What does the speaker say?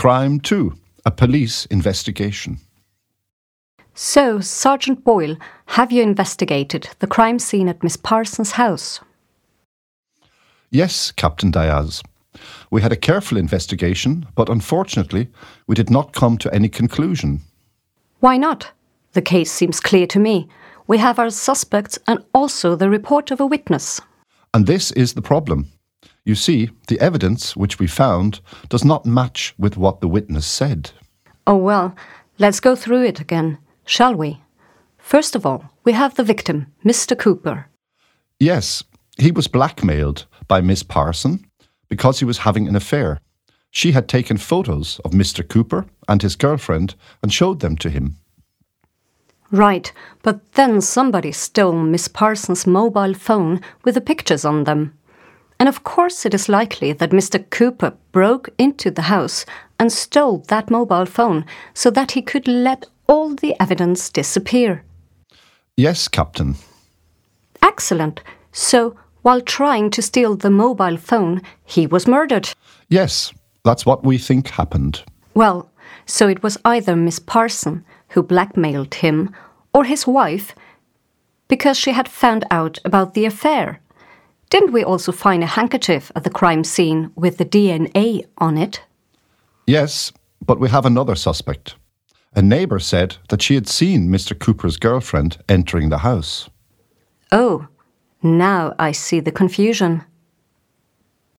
Crime 2, a police investigation. So, Sergeant Boyle, have you investigated the crime scene at Miss Parsons' house? Yes, Captain Diaz. We had a careful investigation, but unfortunately, we did not come to any conclusion. Why not? The case seems clear to me. We have our suspects and also the report of a witness. And this is the problem. You see, the evidence which we found does not match with what the witness said. Oh well, let's go through it again, shall we? First of all, we have the victim, Mr. Cooper. Yes, he was blackmailed by Miss Parson because he was having an affair. She had taken photos of Mr. Cooper and his girlfriend and showed them to him. Right, but then somebody stole Miss Parsons' mobile phone with the pictures on them. And of course it is likely that Mr. Cooper broke into the house and stole that mobile phone so that he could let all the evidence disappear. Yes, Captain. Excellent. So, while trying to steal the mobile phone, he was murdered. Yes, that's what we think happened. Well, so it was either Miss Parson who blackmailed him or his wife because she had found out about the affair. Didn't we also find a handkerchief at the crime scene with the DNA on it? Yes, but we have another suspect. A neighbour said that she had seen Mr. Cooper's girlfriend entering the house. Oh, now I see the confusion.